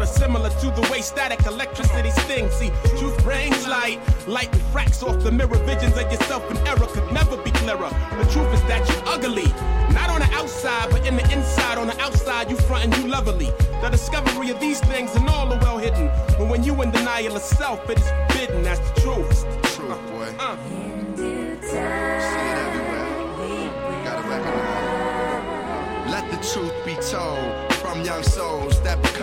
sorta similar to the way static electricity stings. See, truth brings light, light refracts off the mirror. Visions of yourself in error could never be clearer. The truth is that you ugly, not on the outside, but in the inside. On the outside, you front and you lovely. The discovery of these things and all are well hidden. But when you in denial of self, it is forbidden. That's the truth. It's the truth, boy. In due time, See it everywhere. You gotta recognize. Let the truth be told from young souls that become